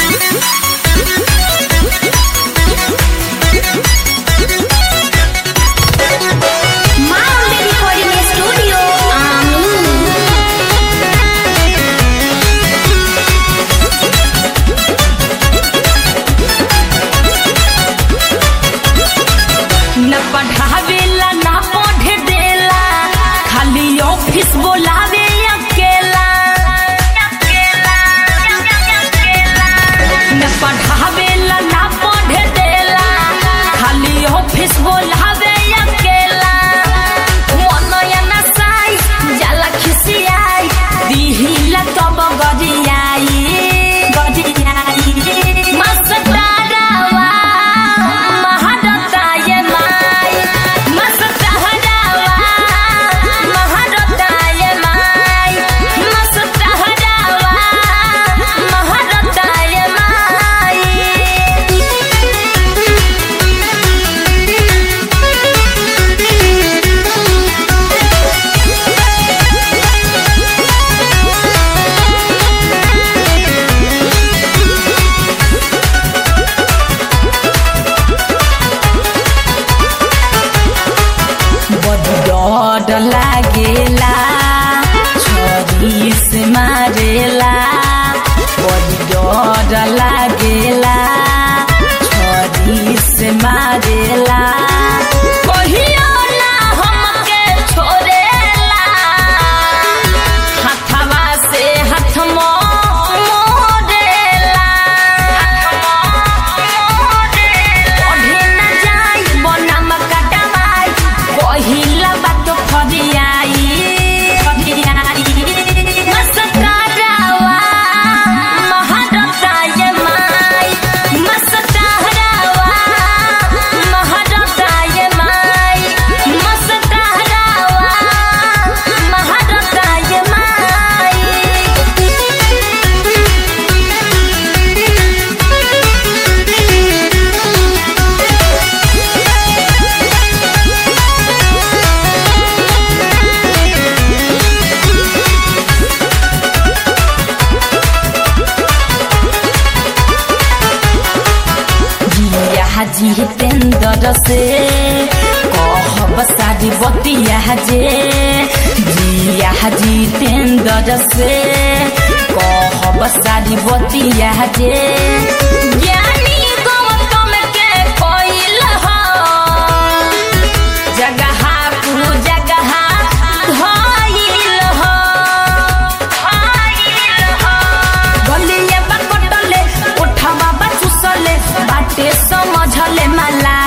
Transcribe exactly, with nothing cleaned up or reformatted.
डर लागेला छोरी से मारेला बड़ी डर लागेला छोरी से मारेला कहियो ना हमके छोड़ेला हाथवा से हाथ मोड़ेला ओढ़े ना जाई बनम कटवाई कहिला बात फरियाई फरियाई मस्तारावा महारताय माई मस्तारावा महारताय माई मस्तारावा महारताय माई। जी तेंदर से कहब सारी बतिया जे जिया जी तेंदर से कहब सारी बतिया जे ज्ञानी गौतम के कोइल हो जगह कु जगह धइल हो धइल हो गलिया बकटले उठवा बचुसले बाटे समझले मला